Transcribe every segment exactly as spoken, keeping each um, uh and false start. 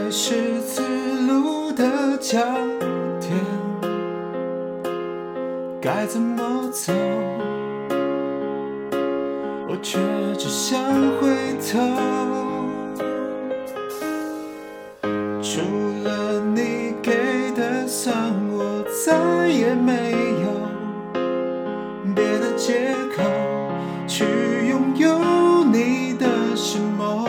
在十字路的交点，该怎么走？我却只想回头。除了你给的伞，我再也没有别的借口去拥有你的什么。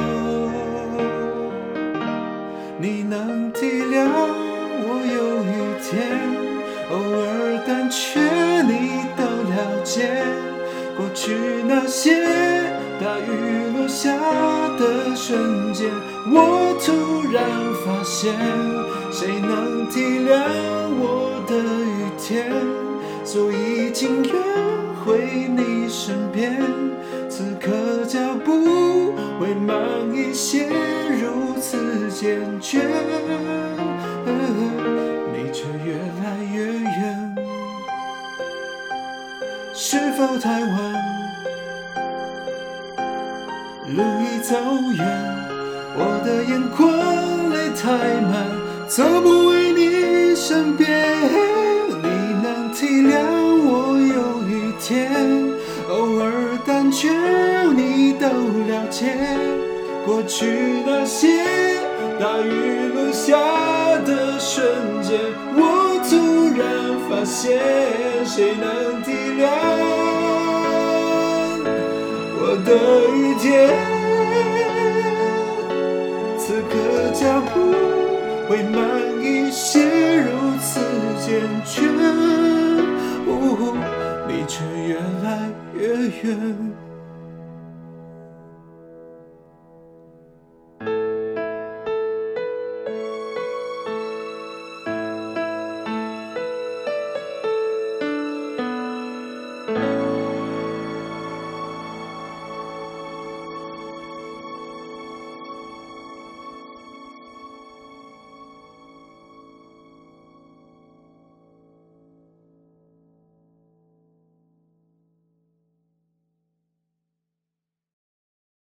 你能体谅我有雨天，偶尔胆怯你都了解。过去那些大雨落下的瞬间，我突然发现，谁能体谅我的雨天？所以情愿回你身边，此刻脚步会慢一些，如此坚决，你却越来越远。是否太晚？路已走远，我的眼眶泪太满，走不回你身边。你能体谅我有雨天，偶尔胆怯你都了解。过去那些大雨落下的瞬间，我突然发现，谁能体谅我的雨天？此刻脚步会慢一些，如此坚决。